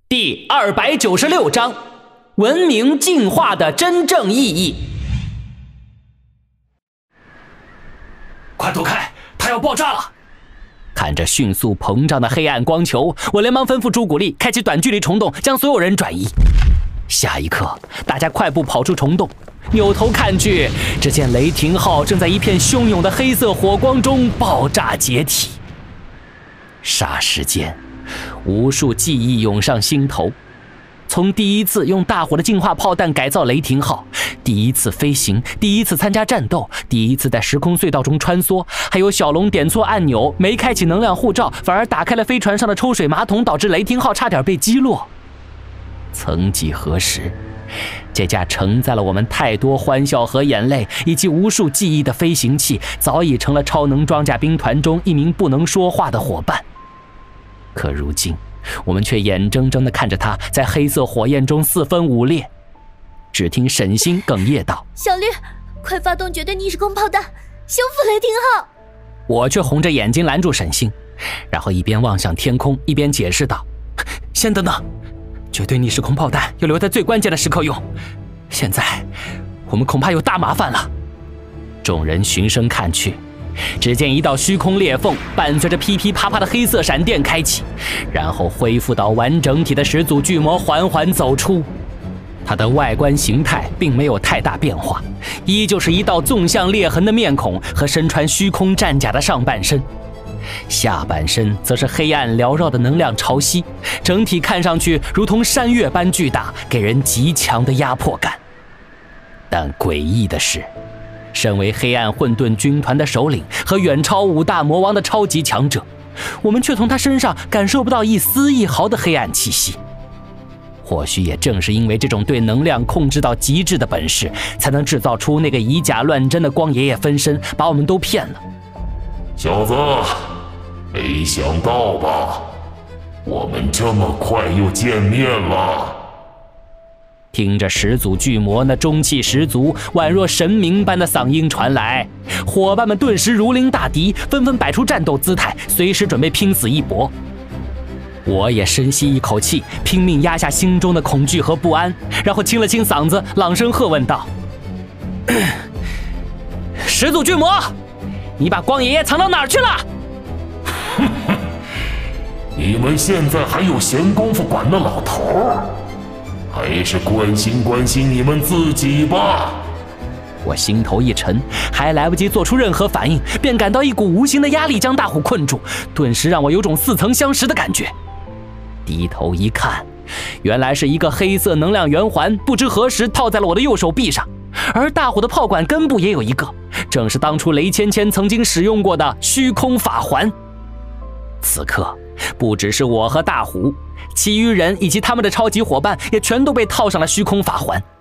第296章：文明进化的真正意义。 快躲开，它要爆炸了！ 看着迅速膨胀的黑暗光球，我连忙吩咐朱古力开启短距离虫洞，将所有人转移。下一刻，大家快步跑出虫洞，扭头看去，只见雷霆号正在一片汹涌的黑色火光中爆炸解体。霎时间，无数记忆涌上心头。从第一次用大火的进化炮弹改造雷霆号，第一次飞行，第一次参加战斗，第一次在时空隧道中穿梭，还有小龙点错按钮，没开启能量护罩，反而打开了飞船上的抽水马桶，导致雷霆号差点被击落。曾几何时，这架承载了我们太多欢笑和眼泪以及无数记忆的飞行器，早已成了超能装甲兵团中一名不能说话的伙伴。可如今，我们却眼睁睁地看着它在黑色火焰中四分五裂。只听沈星哽咽道：“ 小绿，快发动绝对逆时空炮弹，修复雷霆号！” 我却红着眼睛拦住沈星，然后一边望向天空，一边解释道：“先等等，绝对逆时空炮弹要留在最关键的时刻用，现在我们恐怕有大麻烦了。”众人循声看去，只见一道虚空裂缝伴随着噼噼啪啪的黑色闪电开启，然后恢复到完整体的始祖巨魔缓缓走出。它的外观形态并没有太大变化，依旧是一道纵向裂痕的面孔和身穿虚空战甲的上半身，下半身则是黑暗缭绕的能量潮汐，整体看上去如同山岳般巨大，给人极强的压迫感。但诡异的是，身为黑暗混沌军团的首领和远超5大魔王的超级强者，我们却从他身上感受不到一丝一毫的黑暗气息。或许也正是因为这种对能量控制到极致的本事，才能制造出那个以假乱真的光爷爷分身，把我们都骗了。 小子，没想到吧？我们这么快又见面了。 听着始祖巨魔那中气十足、宛若神明般的嗓音传来，伙伴们顿时如临大敌，纷纷摆出战斗姿态，随时准备拼死一搏。我也深吸一口气，拼命压下心中的恐惧和不安，然后清了清嗓子，朗声喝问道：“始祖巨魔，你把光爷爷藏到哪儿去了？” 你们现在还有闲工夫管那老头儿？还是关心关心你们自己吧。 我心头一沉，还来不及做出任何反应，便感到一股无形的压力将大虎困住，顿时让我有种似曾相识的感觉。低头一看，原来是一个黑色能量圆环，不知何时套在了我的右手臂上，而大虎的炮管根部也有一个，正是当初雷芊芊曾经使用过的虚空法环。此刻，不只是我和大虎，其余人以及他们的超级伙伴也全都被套上了虚空法环。